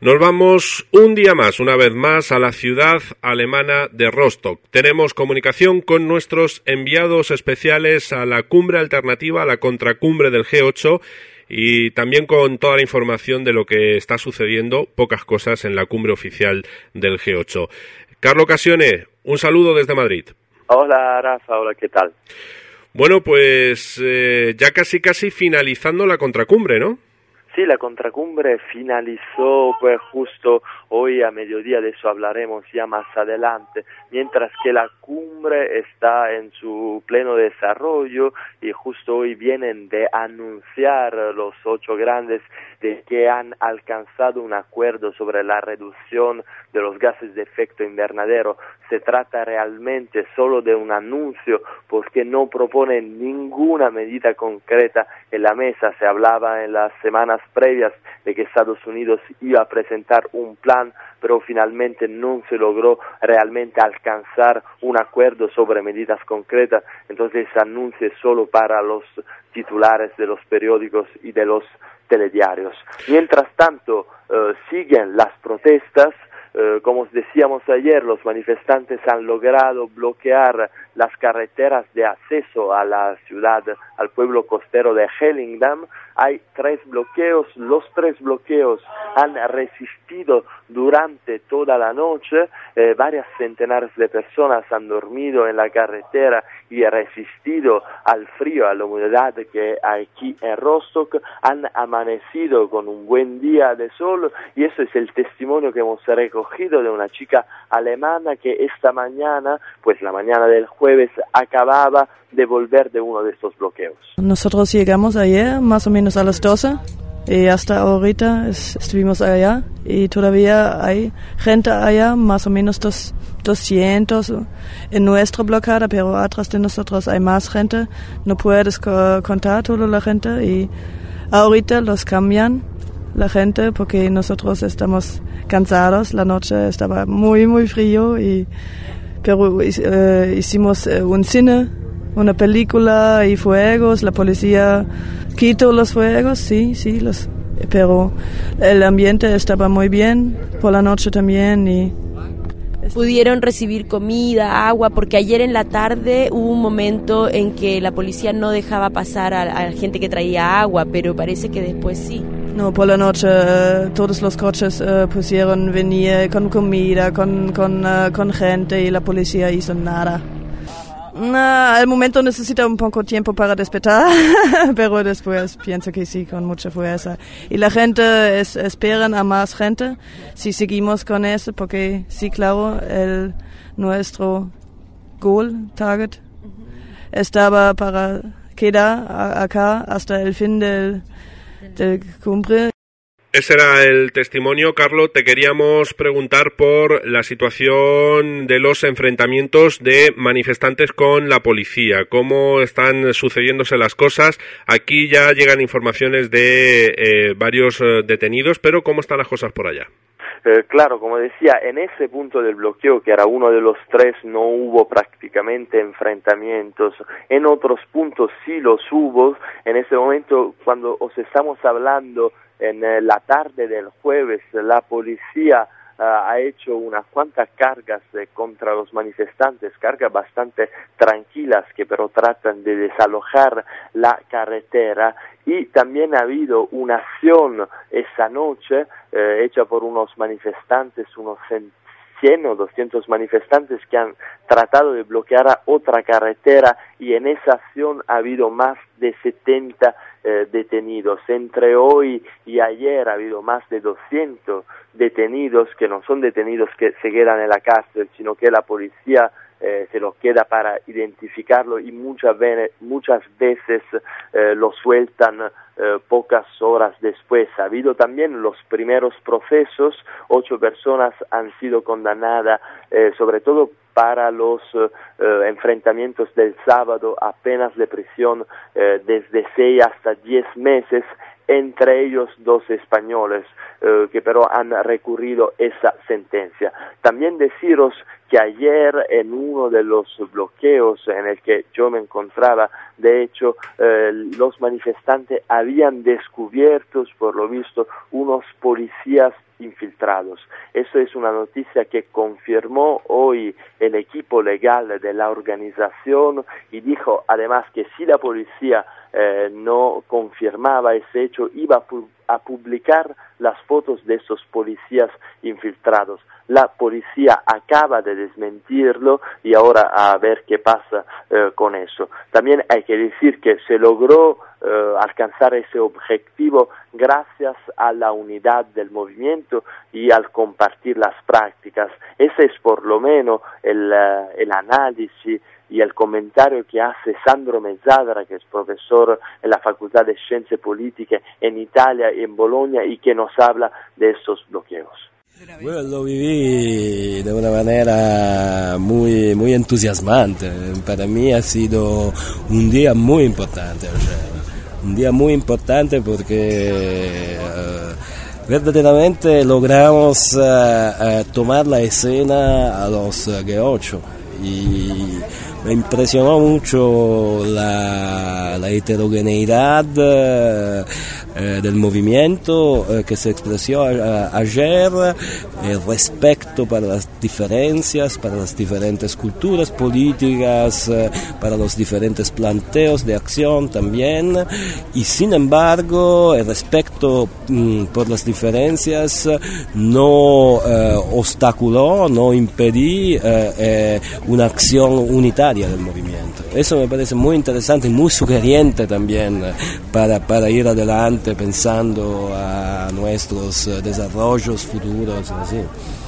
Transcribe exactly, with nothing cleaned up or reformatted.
Nos vamos un día más, una vez más, a la ciudad alemana de Rostock. Tenemos comunicación con nuestros enviados especiales a la cumbre alternativa, a la contracumbre del G ocho, y también con toda la información de lo que está sucediendo, pocas cosas, en la cumbre oficial del G ocho. Carlo Cassione, un saludo desde Madrid. Hola, Rafa, hola, ¿qué tal? Bueno, pues eh, ya casi casi finalizando la contracumbre, ¿no? Sí, la contracumbre finalizó pues justo hoy a mediodía, de eso hablaremos ya más adelante, mientras que la cumbre está en su pleno desarrollo y justo hoy vienen de anunciar los ocho grandes de que han alcanzado un acuerdo sobre la reducción de los gases de efecto invernadero. Se trata realmente solo de un anuncio porque no proponen ninguna medida concreta en la mesa. Se hablaba en las semanas previas de que Estados Unidos iba a presentar un plan, pero finalmente no se logró realmente alcanzar un acuerdo sobre medidas concretas. Entonces ese anuncio es solo para los titulares de los periódicos y de los telediarios. Mientras tanto, eh, siguen las protestas. Eh, como os decíamos ayer, los manifestantes han logrado bloquear las carreteras de acceso a la ciudad, al pueblo costero de Hellingdam. Hay tres bloqueos, los tres bloqueos han resistido durante toda la noche, eh, varias centenares de personas han dormido en la carretera y resistido al frío, a la humedad que aquí en Rostock, han amanecido con un buen día de sol, y eso es el testimonio que hemos recogido de una chica alemana que esta mañana, pues la mañana del jueves, acababa de volver de uno de estos bloqueos. Nosotros llegamos ayer más o menos a las doce y hasta ahorita es, estuvimos allá y todavía hay gente allá, más o menos dos, doscientos en nuestra blocada, pero atrás de nosotros hay más gente. No puedes co- contar toda la gente y ahorita los cambian la gente porque nosotros estamos cansados. La noche estaba muy muy frío y pero eh, hicimos eh, un cine, una película y fuegos. La policía quitó los fuegos, sí, sí, los, pero el ambiente estaba muy bien por la noche también. Y pudieron recibir comida, agua, porque ayer en la tarde hubo un momento en que la policía no dejaba pasar a, a la gente que traía agua, pero parece que después sí. No, por la noche eh, todos los coches eh, pusieron venir con comida, con, con, uh, con gente, y la policía hizo nada. Nah, al momento necesita un poco tiempo para despertar, pero después pienso que sí, con mucha fuerza. Y la gente es, esperan a más gente si seguimos con eso, porque sí, claro, el nuestro goal, target, estaba para quedar a, acá hasta el fin del de cumbre. Ese era el testimonio, Carlo. Te queríamos preguntar por la situación de los enfrentamientos de manifestantes con la policía. ¿Cómo están sucediéndose las cosas? Aquí ya llegan informaciones de eh, varios eh, detenidos, pero ¿cómo están las cosas por allá? Eh, claro, como decía, en ese punto del bloqueo, que era uno de los tres, no hubo prácticamente enfrentamientos. En otros puntos sí los hubo. En ese momento, cuando os estamos hablando, en eh, la tarde del jueves, la policía uh, ha hecho unas cuantas cargas eh, contra los manifestantes, cargas bastante tranquilas que pero tratan de desalojar la carretera, y también ha habido una acción esa noche eh, hecha por unos manifestantes, unos cien o doscientos manifestantes que han tratado de bloquear a otra carretera, y en esa acción ha habido más de setenta eh, detenidos. Entre hoy y ayer ha habido más de doscientos detenidos, que no son detenidos que se quedan en la cárcel, sino que la policía eh, se los queda para identificarlo, y muchas veces, muchas veces eh, lo sueltan eh, pocas horas después. Ha habido también los primeros procesos, ocho personas han sido condenadas, eh, sobre todo para los eh, enfrentamientos del sábado, a penas de prisión eh, desde seis hasta diez meses, entre ellos dos españoles eh, que pero han recurrido esa sentencia. También deciros que ayer en uno de los bloqueos en el que yo me encontraba, de hecho, eh, los manifestantes habían descubierto, por lo visto, unos policías infiltrados. Eso es una noticia que confirmó hoy el equipo legal de la organización y dijo además que si la policía eh, no confirmaba ese hecho, iba a, pu- a publicar las fotos de esos policías infiltrados. La policía acaba de desmentirlo y ahora a ver qué pasa eh, con eso. También hay que decir que se logró eh, alcanzar ese objetivo gracias a la unidad del movimiento y al compartir las prácticas. Ese es por lo menos el, uh, el análisis y el comentario que hace Sandro Mezzadra, que es profesor en la Facultad de Ciencias Políticas en Italia y en Bologna, y que nos habla de estos bloqueos. Bueno, lo viví de una manera muy, muy entusiasmante. Para mí ha sido un día muy importante, o sea, un día muy importante porque uh, verdaderamente logramos uh, uh, tomar la escena a los uh, G ocho y me impresionó mucho la, la heterogeneidad uh, Eh, del movimiento eh, que se expresó a, a, ayer, el respeto para las diferencias, para las diferentes culturas políticas, eh, para los diferentes planteos de acción también, y sin embargo el respeto mm, por las diferencias no eh, obstaculó, no impedí eh, eh, una acción unitaria del movimiento. Eso me parece muy interesante y muy sugerente también para, para ir adelante pensando a nuestros desarrollos futuros, así.